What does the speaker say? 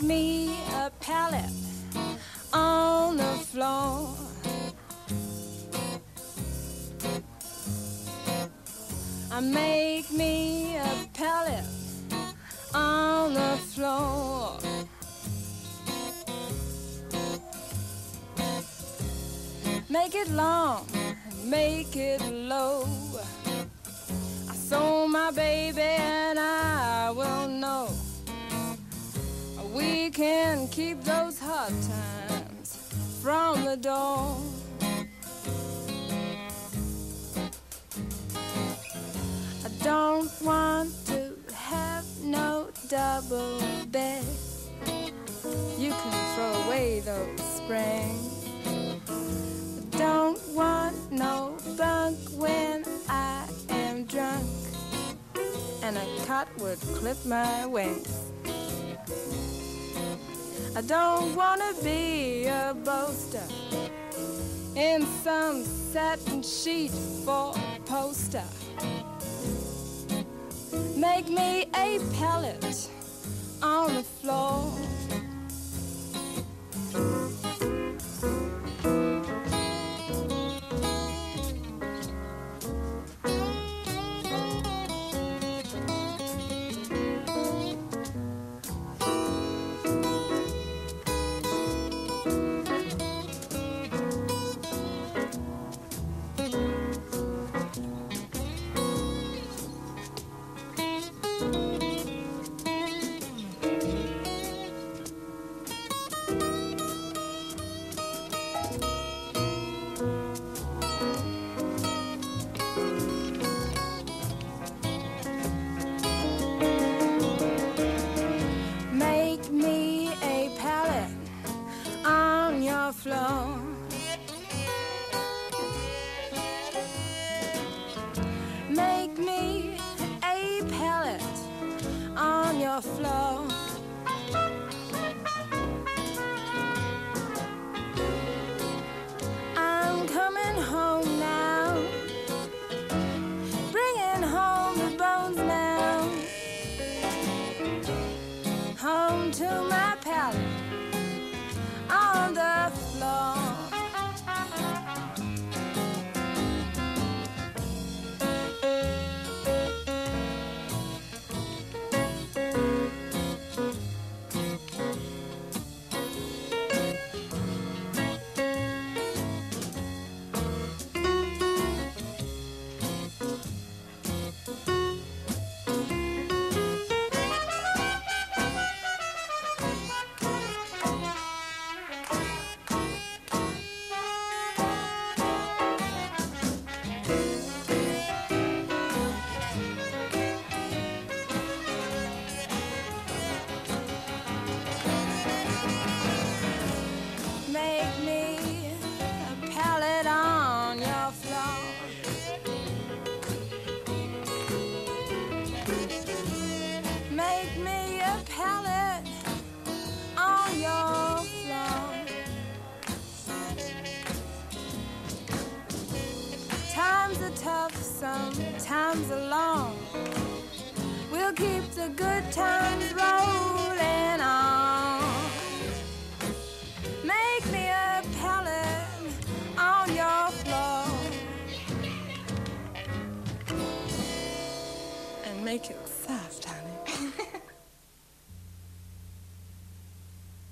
me a pallet on the floor. Make me a pallet on the floor. Make it long, make it low. I saw my baby and I will know we can keep those hard times from the door. I don't want to have no double bed. You can throw away those springs. Don't want no bunk when I am drunk, and a cot would clip my wings. I don't want to be a boaster in some satin sheet for a poster. Make me a pallet on the floor. Floor. Make me a pallet on your floor. I'm coming home now, bringing home the bones now, home to my pallet on the floor. Make me a pallet on your floor. Make me a pallet on your floor. Times are tough, sometimes are long. We'll keep the good times rolling on. Make me a pallet on your floor and make it